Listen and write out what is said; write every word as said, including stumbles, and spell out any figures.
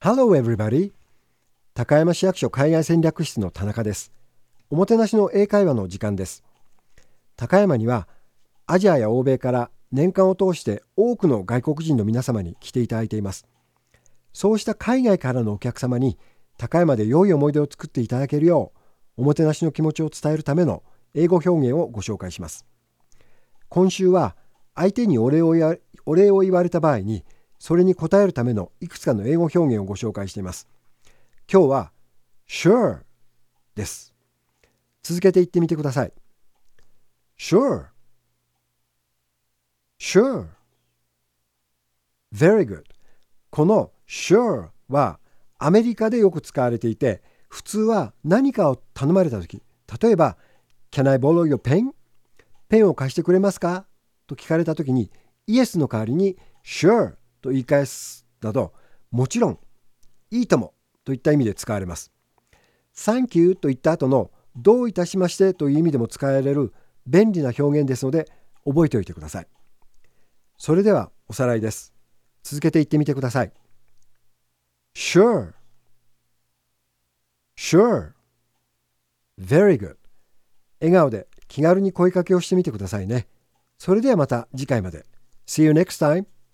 Hello everybody! 高山市役所海外戦略室の田中です。おもてなしの英会話の時間です。高山にはアジアや欧米から年間を通して多くの外国人の皆様に来ていただいています。そうした海外からのお客様に高山で良い思い出を作っていただけるようおもてなしの気持ちを伝えるための英語表現をご紹介します。今週は相手にお礼を言わ、お礼を言われた場合にそれに応えるためのいくつかの英語表現をご紹介しています。今日は Sure です。続けて言ってみてください。Sure Sure Very good この Sure はアメリカでよく使われていて、普通は何かを頼まれたとき、例えば Can I borrow your pen? ペンを貸してくれますかと聞かれたときに Yes の代わりに Sure と言い返すなど、もちろんいいともといった意味で使われます。Thank you と言った後のどういたしましてという意味でも使われる便利な表現ですので覚えておいてください。それではおさらいです。続けて言ってみてください。Sure Sure Very good 笑顔で気軽に声かけをしてみてくださいね。それではまた次回まで。See you next time!